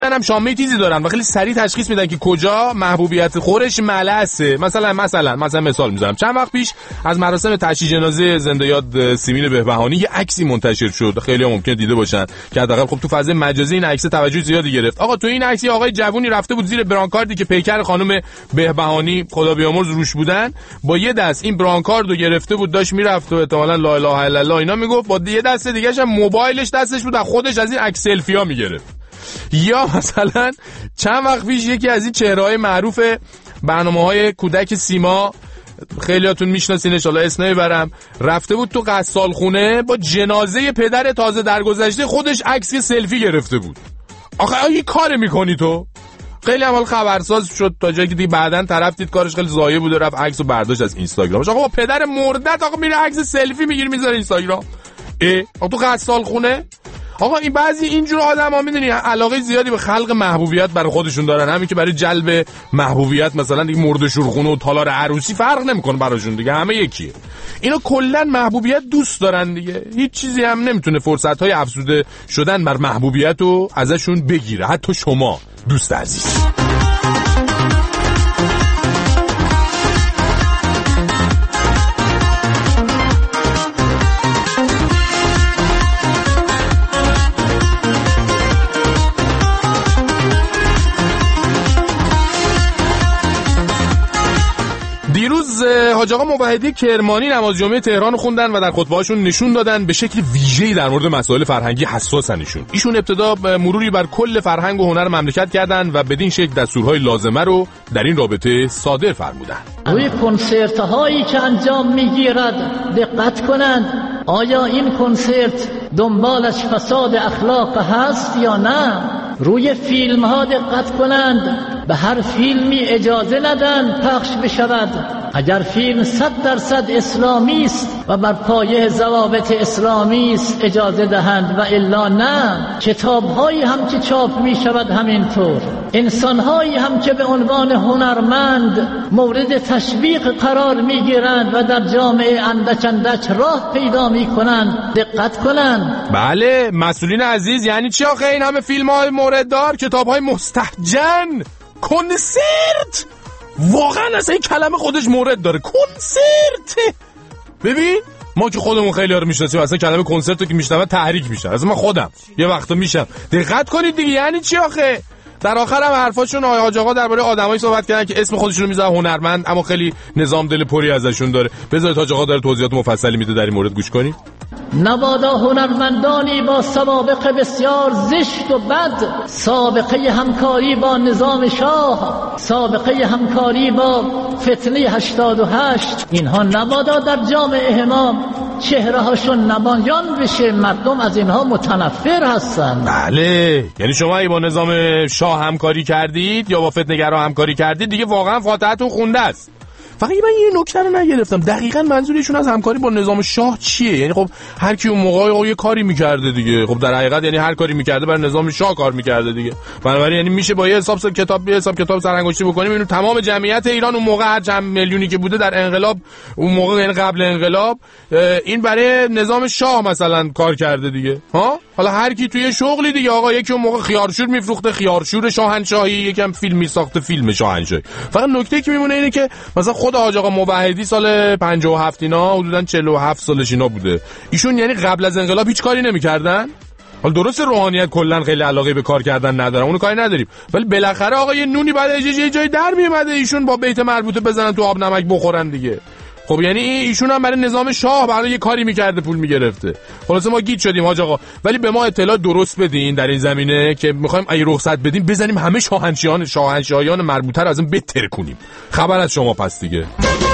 منم شامه تیزی دارن و خیلی سریع تشخیص میدن که کجا محبوبیت خورش ملسه. مثلا مثال میذارم، چند وقت پیش از مراسم تشییع جنازه زنده یاد سیمین بهبهانی یه عکسی منتشر شد، خیلی ممکن دیده باشن که حداقل خب تو فضای مجازی این عکس توجه زیادی گرفت. آقا تو این عکس آقای جوونی رفته بود زیر برانکاردی که پیکر خانم بهبهانی خدا بیامرز روش بودن، با یه دست این برانکاردو گرفته بود داشت میرفت و احتمالاً لا اله الا الله اینا میگفت، با یه دست دیگه‌ش هم موبایلش دستش بود، خودش از این عکس سلفی‌ها میگرفت. یا مثلا چند وقت پیش یکی از این چهره‌های معروف برنامه‌های کودک سیما، خیلیاتون میشناسینش، حالا اسم نمیبرم، رفته بود تو غسالخونه با جنازه پدر تازه درگذشته خودش عکس سلفی گرفته بود. آخه این کار میکنی تو؟ خیلی اول خبرساز شد تا جایی که دیگه بعدن طرف دید کارش خیلی ضایع بوده، رفت عکسو برداشت از اینستاگرامش. آقا با پدر مردت آقا میره عکس سلفی میگیره میذاره اینستاگرام. آقا تو غسالخونه؟ آقا این بعضی اینجور آدم‌ها میدونی علاقه زیادی به خلق محبوبیت برای خودشون دارن، همین که برای جلب محبوبیت مثلا دیگه مرد شورخونه و تالار عروسی فرق نمیکنه براشون دیگه، همه یکیه. اینا کلا محبوبیت دوست دارن دیگه، هیچ چیزی هم نمیتونه فرصت‌های افزوده شدن بر محبوبیت رو ازشون بگیره، حتی شما دوست عزیز. دیروز حاج آقا موحدی کرمانی نماز جمعه تهران خوندن و در خطبه‌هاشون نشون دادن به شکل ویژه‌ای در مورد مسائل فرهنگی حساسن. ایشون ابتدا مروری بر کل فرهنگ و هنر مملکت کردند و بدین شکل دستورهای لازمه رو در این رابطه صادر فرمودند. روی کنسرت‌هایی که انجام می‌گیرد دقت کنند، آیا این کنسرت دنبالش فساد اخلاق هست یا نه؟ روی فیلم ها دقت کنند، به هر فیلمی اجازه ندن پخش بشود. اگر فیلم 100% اسلامی است و بر پایه ضوابط اسلامی است اجازه دهند و الا نه. کتاب هایی هم که چاپ می شود همینطور. انسان هایی هم که به عنوان هنرمند مورد تشویق قرار می گیرند و در جامعه اندک اندک راه پیدا می کنند دقت کنند. بله مسئولین عزیز، یعنی چی آخه این همه فیلم های مورد دار، کتاب های مستهجن، کنسرت؟ واقعا اصلا این کلمه خودش مورد داره، کنسرت. ببین ما که خودمون خیلی ها رو میشناسیم اصلا کلمه کنسرت رو که میشنوه تحریک میشن، اصلا من خودم یه وقتا میشم. دقت کنید دیگه، یعنی چی آخه؟ در آخر هم حرفاشون آقای حاج آقا درباره آدمایی صحبت کردن که اسم خودشونو میذارن هنرمند اما خیلی نظام دل پری ازشون داره. بذارید حاج آقا داره توضیحات مفصلی میده در این مورد، گوش کنید. نبادا هنرمندانی با سوابق بسیار زشت و بد، سابقه همکاری با نظام شاه، سابقه همکاری با فتنه 88، اینها نبادا در جامعه ما چهره هاشون نمایان بشه، مردم از اینها متنفر هستن. بله یعنی شما ای با نظام شاه همکاری کردید یا با فتنه‌گرا همکاری کردید دیگه واقعا فاتحتون خونده است. فقط من یه نکته رو نگرفتم، دقیقاً منظورشون از همکاری با نظام شاه چیه؟ یعنی خب هر کی اون موقع یه کاری میکرده دیگه، خب در حقیقت یعنی هر کاری میکرده برای نظام شاه کار میکرده دیگه. بنابراین یعنی میشه با یه حساب کتاب سرانگشتی بکنیم اینو تمام جمعیت ایران اون موقع هر چند میلیونی که بوده در انقلاب اون موقع، یعنی قبل انقلاب، این برای نظام شاه مثلا کار کرده دیگه. ها حالا هر کی توی شغلی دیگه، آقا یکی اون موقع خیارشور میفروخته، خیارشور شاهنشاهی، یکم فیلم میساخته، فیلم شاهنشاهی. فقط نکته که میمونه اینه که مثلا خود حاج آقا موحدی سال 57 اینا حدوداً 47 سالش اینا بوده، ایشون یعنی قبل از انقلاب هیچ کاری نمی‌کردن. حالا درست روحانیت کلا خیلی علاقه به کار کردن ندارن، اونو کاری نداریم، ولی بالاخره آقا یه نونی بعد یه جای در میومده ایشون با بیت مربوطه بزنن تو آب نمک بخورن دیگه. خب یعنی ایشون هم برای نظام شاه برای یه کاری میکرده پول میگرفته. خلاص ما گیج شدیم حاج آقا، ولی به ما اطلاع درست بدین در این زمینه که میخوایم اگه رخصت بدیم بزنیم همه شاهنشاهیان مربوطه رو از این بتر کنیم. خبر از شما پس دیگه.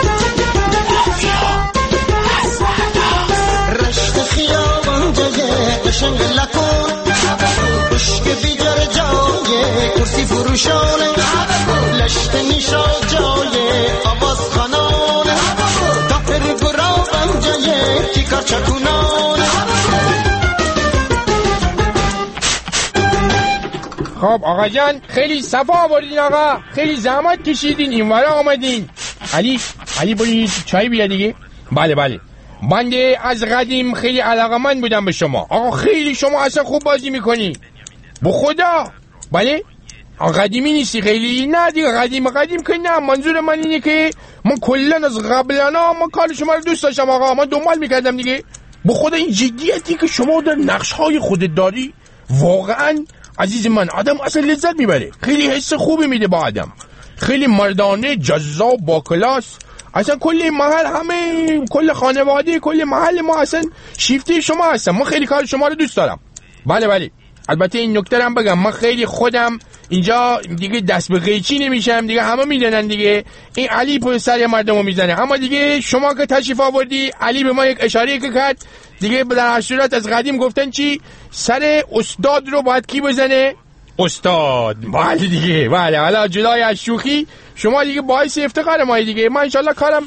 رشت خیابان جای قشنگ لکن بشک بیدار جای کرسی فروشانه لشت نیشا جای آواز خانانه دفتر گرابان جای کیکار چکونانه. خب آقا جان خیلی صفا آوردین آقا، خیلی زحمت کشیدین اینور آمدین. علی برید چای بیا دیگه. بله بنده از قدیم خیلی علاقه‌مند بودم به شما آقا، خیلی شما اصلا خوب بازی میکنی. به خدا بله قدیمی نیستی خیلی؟ نه دیگه قدیم که نه، منظور من اینه که من کلن از قبلنا من کار شما رو دوست داشتم آقا، من دنبال میکردم دیگه. به خود این جدیتی که شما در نقش‌های خودت داری واقعا عزیز من آدم اصلا لذت میبره، خیلی حس خوبی میده با آدم، خیلی مردانه جذاب با کلاس. اصلا کل محل همه کل خانواده کل محل ما اصلا شیفته شما هستم. من خیلی کار شما رو دوست دارم. بله البته این نکته هم بگم، من خیلی خودم اینجا دیگه دست به قیچی نمیشم دیگه، همه میدونن دیگه این علی پشت سر مردمو میزنه. اما دیگه شما که تشریف آوردی علی به ما یک اشاره که کرد دیگه، در هر صورت از قدیم گفتن چی؟ سر استاد رو باید کی بزنه؟ استاد. بله دیگه، بله. حالا جدای از شوخی شما دیگه باعث افتخار ما دیگه. من انشالله کارم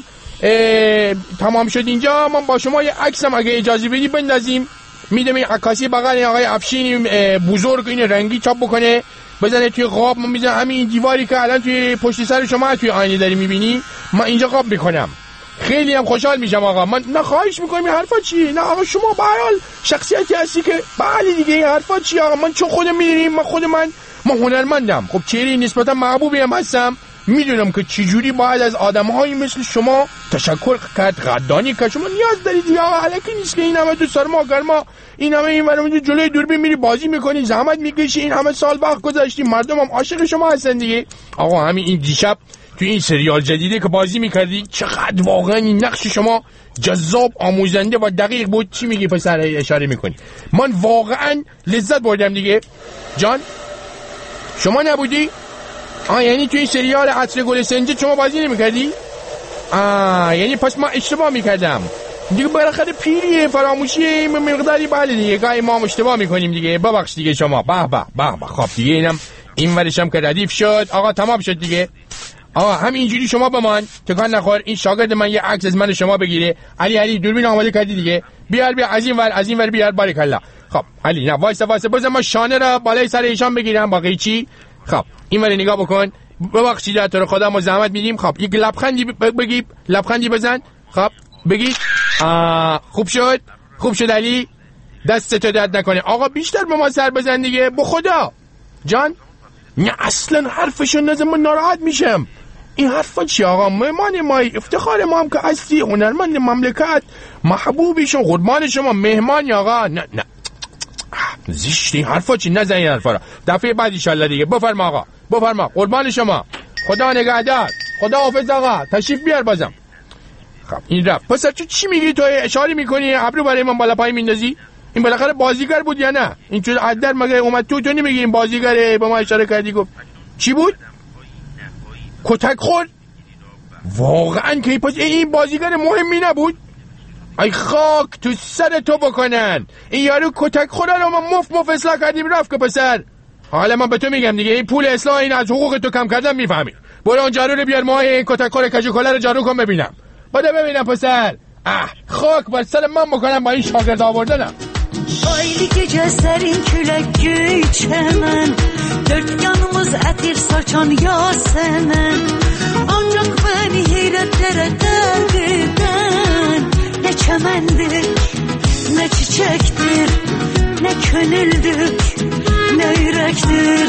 تمام شد اینجا، من با شما یه عکسم اگه اجازه بدی بندازیم، میدم این عکاسی بغل آقای افشین بزرگ این رنگی چاپ بکنه بزنه توی قاب. من میذارم همین دیواری که الان توی پشت سر شما توی آینه داری میبینی، من اینجا قاب میکنم. خیلی هم خوشحال میشم آقا. من نه خواهش میکنم این حرفا چیه؟ نه آقا شما به هر حال شخصیتی هستی که بله دیگه این حرفا چیه آقا؟ من چون خودم میدونیم من هنرمندم، خب چهره نسبتا محبوبی هم هستم، میدونم که چجوری باید از آدم‌هایی مثل شما تشکر کرد، قدردانی کرد. شما نیاز دارید دیگه آقا، الکی نیست که این همه تو سرما گرما این همه این ورم جلوی دوربین میری بازی میکنی، زحمت میکشی، این همه سال وقت گذاشتی، مردم هم عاشق شما هستن دیگه. آقا همین این دیشب تو این سریال جدیده که بازی میکردی چقدر واقعا این نقش شما جذاب، آموزنده و دقیق بود. چی میگی پسر اشاره میکنی؟ من واقعا لذت بردم دیگه. جان شما نبودی؟ یعنی تو این سریال عطر گل سنجد شما بازی نمیکردی؟ یعنی پس ما اشتباه میکردم دیگه، بالاخره پیریه، فراموشیه مقداری. بله دیگه گاهی ما اشتباه میکنیم دیگه، ببخش دیگه شما. به خب دیگه اینم این ورشم که ردیف شد آقا، تمام شد دیگه. همینجوری شما بمان، تکان نخور. این شاگرد من یه عکس از من شما بگیره. علی دوربین آماده کردی دیگه؟ بیار از این ور بیار. باریکالله. خب علی نه وایسا بذار ما شانه را بالای سر ایشان بگیرم باقی چی. خب این ور نگاه بکن. ببخشید تو رو خدا ما زحمت میدیم. خب یک لبخندی بگی، لبخندی بزن. خب بگی. خوب شد علی، دستتو درد نکنه. آقا بیشتر به ما سر بزن دیگه، به خدا. جان نه اصلا حرفشو نزن، من ناراحت میشم. این حرفا چی آقا؟ مهمان ما، افتخار ما هم که هستی، هنرمند مملکت، محبوبی شما، قربان شما، مهمانی آقا. نه زشت این حرفا چی؟ نزن این حرفا را. دفعه بعد ان شاء الله دیگه. بفرما آقا، بفرما، قربان شما، خدا نگهدار، خدا حافظ آقا، تشریف بیار بازم. خب این رفت. پس چی میگی تو؟ اشاره میکنی ابرو برای من بالا پای میندازی؟ این بالاخره بازیگر بود یا نه؟ این چه عدر مگه اومد تو نمیگی این بازیگره؟ با ما اشاره کردی گفت چی بود؟ کتک خورد؟ واقعا که پس این بازیگر مهمی نبود؟ ای خاک تو سر تو بکنن، این یارو کتک خورد رو ما مف اصلاح کردیم رفت که پسر. حالا من به تو میگم دیگه، این پول اصلاح این از حقوق تو کم کردن میفهمی. برو اون جارو رو بیار، ما این کتک خور کجو کله رو جارو کن ببینم. ببینم پسر. خاک بر سر من بکنم با این شاگرد آوردنم. Hayli gece serin külək göy çəmən, dörd yanımız ətir saçan yasəmən. Ancaq məni heyrətlərə qərq edən nə çəməndir, nə çiçəkdir, nə könüldür, nə ürəkdir.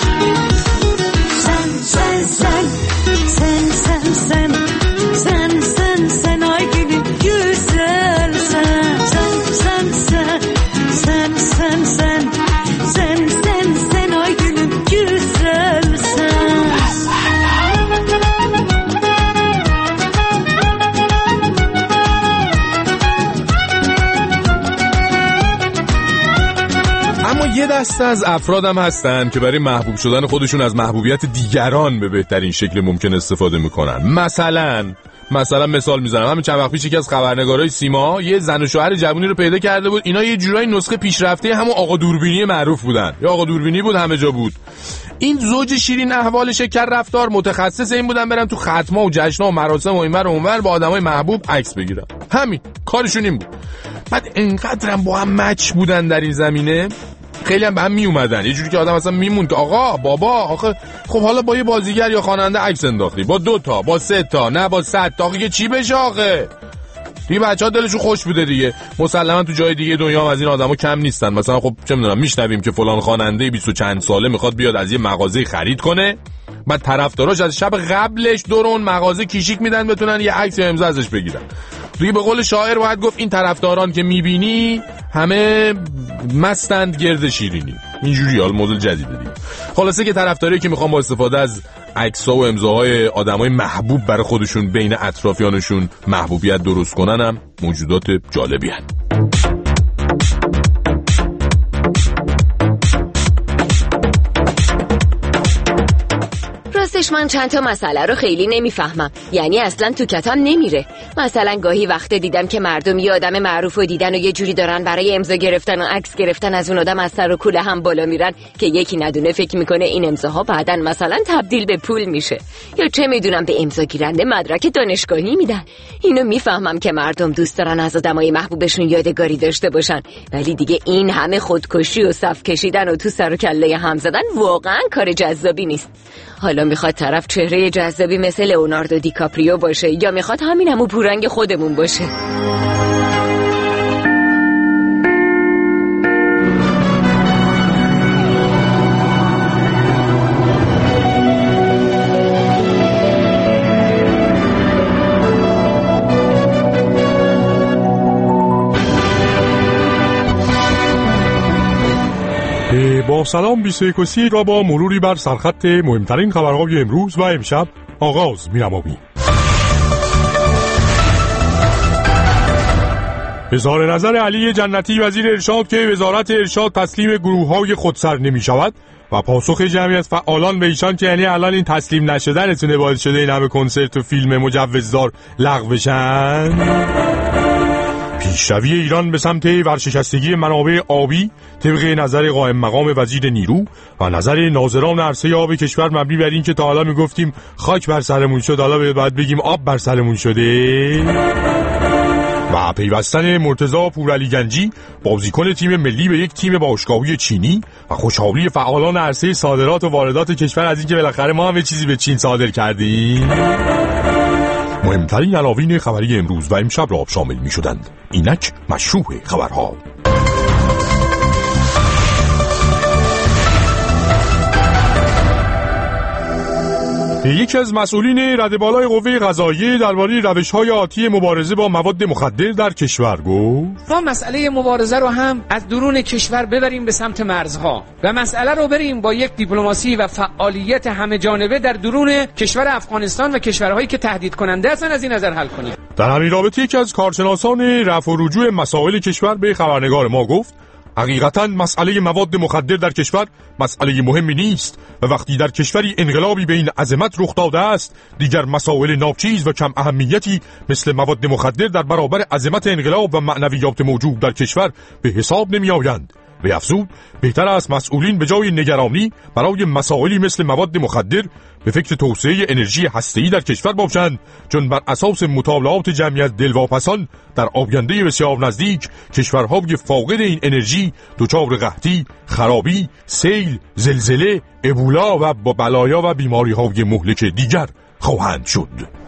Sən ay gülüm güzəlsən. Sen ay gülüm güzelsen. اما یه دسته از افرادم هستن که برای محبوب شدن خودشون از محبوبیت دیگران به بهترین شکل ممکن استفاده میکنن. مثلا مثال میزنم، همین چند وقت پیش یکی از خبرنگارای سیما یه زن و شوهر جوونی رو پیدا کرده بود. اینا یه جورایی نسخه پیشرفته همون آقا دوربینی معروف بودن. یا آقا دوربینی بود، همه جا بود. این زوج شیرین احوال شکر رفتار متخصص این بودن برن تو ختم‌ها و جشن‌ها و مراسم و اینور و اونور با آدمای محبوب عکس بگیرن. همین کارشون این بود. بعد انقدرم با هم مچ بودن در این زمینه، خیلی هم به هم می اومدن. یه جوری که آدم اصلا میمون که آقا بابا آخه خب حالا با یه بازیگر یا خواننده عکس انداختی، با 2 تا، با 3 تا، نه با 100 تا، آخه چی بشه آخه؟ دیگه بچه‌ها دلشون خوش بوده دیگه. مسلما تو جای دیگه دنیا هم از این آدما کم نیستن. مثلا خب چه میدونم میشنویم که فلان خواننده 20 و چند ساله میخواد بیاد از یه مغازه خرید کنه، بعد طرفداراش از شب قبلش دورون مغازه کیشیک میدن بتونن یه عکس امضا ازش بگیرن. دیگه به قول شاعر باید گفت این طرفداران که میبینی همه مستند گرد شیرینی. اینجوری حال مدل جدیده دیگه. خلاصه که طرفداری که میخوام با استفاده از عکس‌ها و امضاهای آدمای محبوب برای خودشون بین اطرافیانشون محبوبیت درست کنن هم موجودات جالبی هستند. راستش من چند تا مسئله رو خیلی نمیفهمم، یعنی اصلا تو کتم نمیره. مثلا گاهی وقت دیدم که مردم یه آدم معروف رو دیدن و یه جوری دارن برای امضا گرفتن و عکس گرفتن از اون آدم از سر و کوله هم بالا میرن که یکی ندونه فکر میکنه این امضاها بعداً مثلا تبدیل به پول میشه، یا چه میدونم به امضا گیرنده مدرک دانشگاهی میدن. اینو میفهمم که مردم دوست دارن از آدمای محبوبشون یادگاری داشته باشن، ولی دیگه این همه خودکشی و صف کشیدن و تو سر و کله هم زدن واقعا کار جذابی نیست. حالا میخواد طرف چهره جذابی مثل لئوناردو دیکاپریو باشه یا میخواد همین همون پورنگ خودمون باشه؟ با سلام 21 را با مروری بر سرخط مهمترین خبرهای امروز و امشب آغاز می‌نماییم. اظهار نظر علی جنتی وزیر ارشاد که وزارت ارشاد تسلیم گروه‌های خودسر نمی‌شود و پاسخ جمعیت فعالان به ایشان که یعنی الان این تسلیم نشدنتونه باعث شده این همه کنسرت و فیلم مجوزدار لغو بشن. پیشروی ایران به سمت ورشکستگی منابع آبی طبق نظر قائم مقام وزیر نیرو و نظر ناظران عرصه آب کشور مبنی بر این که تا حالا میگفتیم خاک بر سرمون شد، حالا باید بگیم آب بر سرمون شده. و پیوستن مرتضی پورعلیگنجی بازیکن تیم ملی به یک تیم باشگاهی چینی و خوشحالی فعالان عرصه صادرات و واردات کشور از اینکه بالاخره ما هم یه چیزی به چین صادر کردیم. مهمترین عناوین خبری امروز و امشب را شامل می شدند. اینک مشروع خبرها. یکی از مسئولین رده بالای قوه قضاییه درباره روش‌های آتی مبارزه با مواد مخدر در کشور گفت ما مسئله مبارزه رو هم از درون کشور ببریم به سمت مرزها و مسئله رو بریم با یک دیپلماسی و فعالیت همه جانبه در درون کشور افغانستان و کشورهایی که تهدید کننده هستن از این نظر حل کنیم. در همین رابطه یکی از کارشناسان رفع و رجوع مسائل کشور به خبرنگار ما گفت حقیقتاً مسئله مواد مخدر در کشور مسئله مهمی نیست و وقتی در کشوری انقلابی به این عظمت رخ داده است دیگر مسائل ناچیز و کم اهمیتی مثل مواد مخدر در برابر عظمت انقلاب و معنویات موجود در کشور به حساب نمی آیند. و افزود بهتر است مسئولین به جای نگرانی برای مسائلی مثل مواد مخدر به فکر توسعه انرژی هسته‌ای در کشور باشند، چون بر اساس مطالعات جمعیت دلواپسان در آینده بسیار نزدیک کشورهای فاقد این انرژی دچار قحطی، خرابی، سیل، زلزله، ابولا و با بلایا و بیماری‌های مهلک دیگر خواهند شد.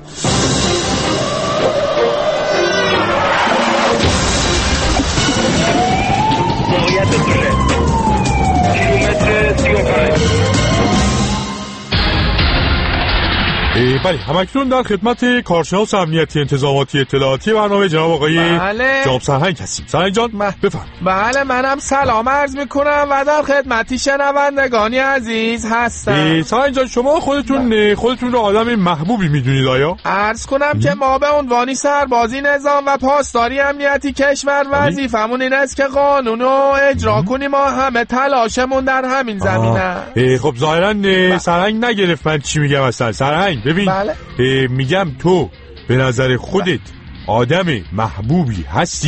بله همکنون در خدمت کارشناس امنیتی انتظاماتی اطلاعاتی برنامه جناب آقای جناب سرهنگ هستیم. سرهنگ جان بفرمایید. بله منم سلام عرض میکنم و در خدمتی شنوندگانی عزیز هستم. سرهنگ جان شما خودتون رو آدم محبوبی میدونید آیا؟ عرض کنم که ما به عنوانی سربازی نظام و پاسداری امنیتی کشور وظیفمون این است که قانون رو اجرا کنیم. ما همه تلاشمون در همین زمینه. خب ظاهرا سرهنگ نگرفت من چی میگم اصلا. سرهنگ ببین میگم تو به نظر خودت آدم محبوبی هستی؟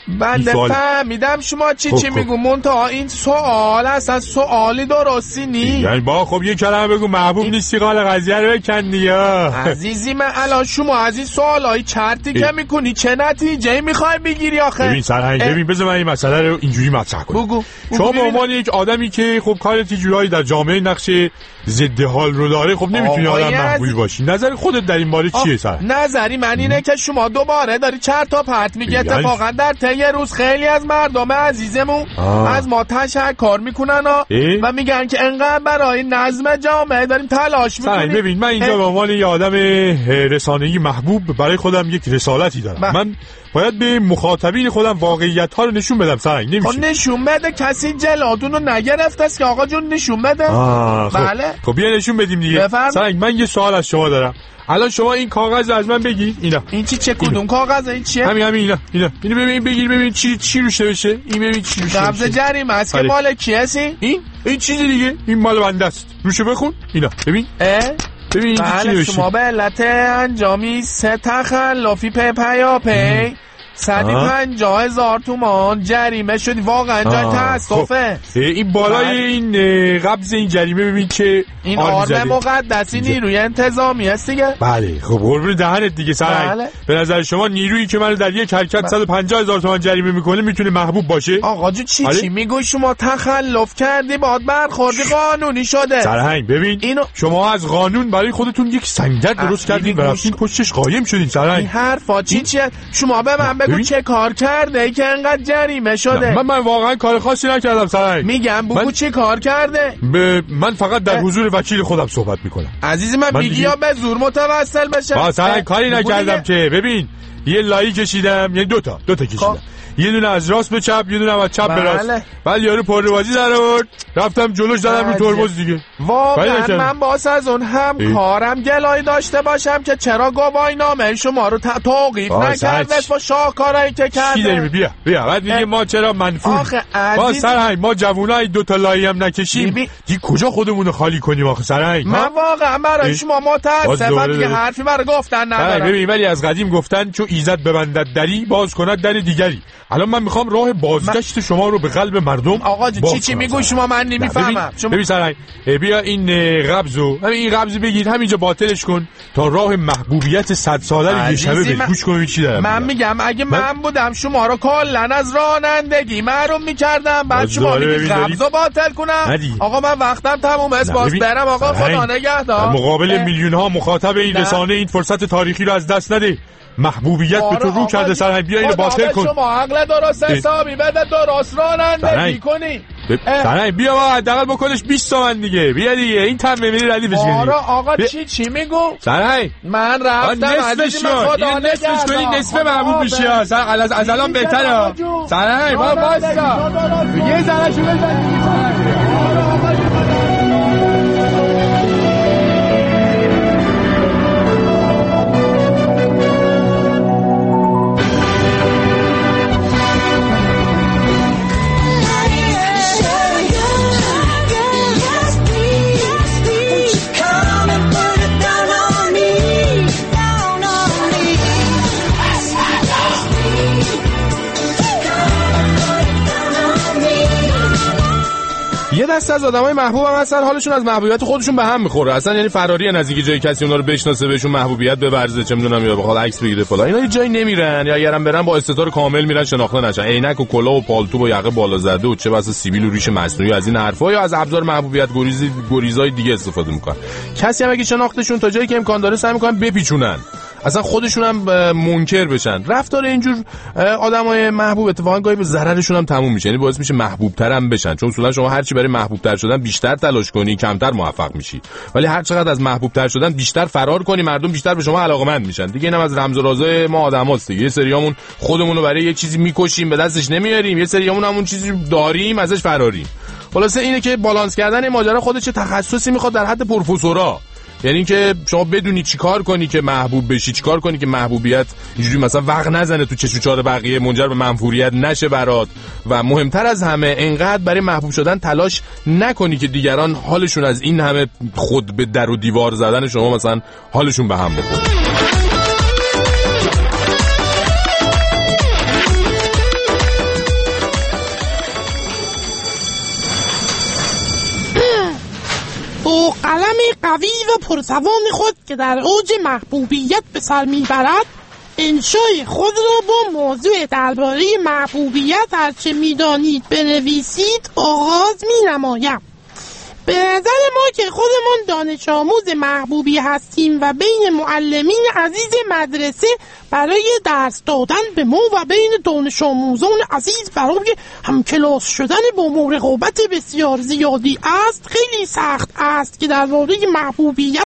بنده فهمیدم شما چی میگو، منتها این سوال اصلا سوالی درستی نی. یعنی با خب یه کلمه بگو محبوب نیستی قال قضیه رو بکن دیگه. عزیزی من الان شما از این سوالای چرتی که میکنی چه نتیجه میخوای بگیری آخه؟ ببین سرهنگ، ببین بذار من این مسئله رو اینجوری مطرح کنم. بگو شما به عنوان یک آدمی که خب کار تجاری در جامعه نقش ضد حال رو داره، خب نمیتونی آدم محبوبی باشی. نظر خودت در این باره چیه سرهنگ؟ نظری من اینه که شما دوباره داری چرت و پرت میگی. اتفاقا در طی روز خیلی از مردم عزیزمون از ما تشکر میکنن و میگن که انقدر برای نظم جامعه داریم تلاش میکنیم. ببین من اینجا به عنوان یه آدم رسانه‌ای محبوب برای خودم یک رسالتی دارم. من باید به مخاطبین خودم واقعیت ها رو نشون بدم سرهنگ. نمیشه نشون بده، کسی جلادون رو نگرفته است که آقا جون نشون بده. بله خب بیا نشون بدیم دیگه. سرهنگ من یه سوال از شما دارم. الان شما این کاغذ از من بگی. اینا این چه کدوم کاغذه؟ این چیه؟ همین اینا ببین بگیر ببین چی روش نوشته. این ببین چی روش نوشته. قبض جریمه است که مال کی هستی؟ این چیزی دیگه، این مال بنده است. روشو بخون. اینا ببین ببین چی نوشته. شما به علت انجامی 3 تخلفی پیاپی 150,000 تومان جریمه شدی. واقعا جای تاسفه. این بالای این قبض این جریمه ببین که این آرم مقدسی نیروی انتظامی هست دیگه. بله خب قربون دهنت دیگه سرهنگ. به نظر شما نیرویی که منو در یک حرکت 150,000 تومان جریمه میکنه میتونه محبوب باشه؟ آقا جو چی میگوی؟ شما تخلف کردی باید برخوردی قانونی شده. سرهنگ ببین شما از قانون برای خودتون یک سنگت درست کردین و رفتین پشتش قایم شدین. سرهنگ این حرفا چیه؟ شما به من بگو چه کار کرده که انقدر جریمه شده؟ من واقعا کار خاصی نکردم سرهنگ. میگم بگو چه کار کرده؟ من فقط در حضور وکیل خودم صحبت میکنم. عزیزی من میگی یا به زور متوسل بشه؟ سرهنگ کاری نکردم که. ببین یه لایی کشیدم، یعنی دوتا کشیدم. یه دونه از راست به چپ، یه دونه از چپ به راست. بعد یارو پروازی در آورد، رفتم جلوش زدم رو ترمز دیگه. واقعا من باز از اون هم کارم گلای داشته باشم که چرا گواهینامه شما رو توقیف نکرده با شاهکارایی که کرده. چی داریم؟ بیا بعد میگه ما چرا منفور. ما سرهنگ ما جوونای 2 تا لایی هم نکشیم دیگه کجا خودمون رو خالی کنیم آخه سرهنگ؟ من واقعا برای شما متاسفم دیگه، حرفی برای گفتن ندارم. ببین ولی از قدیم گفتن چو ایزد ببندد دری باز کند در دیگری. الان من میخوام راه بازگشت شما رو به قلب مردم. آقا چی میگوی شما؟ من نمیفهمم. ببین سرهنگ بیا این قبضو این قبض بگیر همینجا باطلش کن تا راه محبوبیت 100 ساله رو یه شبه بگوش کنیم چی دارم. من میگم اگه من بودم شما رو کلا از رانندگی محروم میکردم، بعد شما میگی قبضو باطل کنم. آقا من وقتم تموم است، باز برم. آقا خدا نگهدار. مقابل میلیون ها مخاطب این رسانه این فرصت تاریخی رو از دست نده. محبوبیت به تو رو کرده سرهنگ. بیا اینو باطل کن. شما عقل درست حسابی بده، درست رانندگی کنی. سرهنگ بیا ما حداقل بکنش 20 تومن دیگه. بیا دیگه این تمه میری ردیفش کنی. آقا چی میگو؟ سرهنگ من رفتم نصفش کنی نصف محبوب میشی. از الان بهتره سرهنگ. ما واسا یه ذره شو بزن. یه دست از آدمای محبوب هم هستن حالشون از محبوبیت خودشون به هم میخوره اصلا، یعنی فراری نزدیک جای کسی اونا رو بشناسه بهشون محبوبیت ببرزه، چه میدونم یا بخواد عکس بگیره فلان. اینا یه جایی نمیرن، یا اگرم برن با استتار کامل میرن شناخته نشن، عینک و کلاه و پالتو با یقه بالا زده و چه واسه سیبیل و ریش مصنوعی از این حرفا، یا از ابزار محبوبیت گریزای دیگه استفاده میکنن. کسی هم اگه شناختشون تا جایی که امکان داره سعی میکنن بپیچونن، اصلا خودشون هم منکر بشن. رفتار اینجور آدمای محبوب اتفاقا گاهی به ضررشون هم تموم میشه، یعنی باعث میشه محبوب تر هم بشن، چون اصولا شما هر چی برای محبوب تر شدن بیشتر تلاش کنی کمتر موفق میشی، ولی هر چقدر از محبوب تر شدن بیشتر فرار کنی مردم بیشتر به شما علاقه‌مند میشن دیگه. اینم از رمز و رازای ما آدماست دیگه. یه سریامون خودمون رو برای یه چیزی میکشیم به دستش نمیاریم، یه سریامون همون چیزی داریم ازش فراریم. خلاصه اینه که بالانس کردن این ماجرا خودش تخصصی میخواد در حد پروفسورا، یعنی اینکه شما بدونی چیکار کنی که محبوب بشی، چیکار کنی که محبوبیت اینجوری مثلا وقت نزنه تو چش و چار بقیه، منجر به منفوریت نشه برات، و مهمتر از همه انقدر برای محبوب شدن تلاش نکنی که دیگران حالشون از این همه خود به در و دیوار زدن شما مثلا حالشون به هم بخوره. قلم قوی و پرتوان خود که در اوج محبوبیت به سر میبرد، انشای خود را با موضوع درباره محبوبیت هرچه میدانید بنویسید آغاز مینمایم. به نظر ما که خودمان دانش آموز محبوبی هستیم و بین معلمین عزیز مدرسه برای درس دادن به ما و بین دانش آموزان عزیز برای همکلاس شدن با ما رقابت بسیار زیادی است، خیلی سخت است که درباره محبوبیت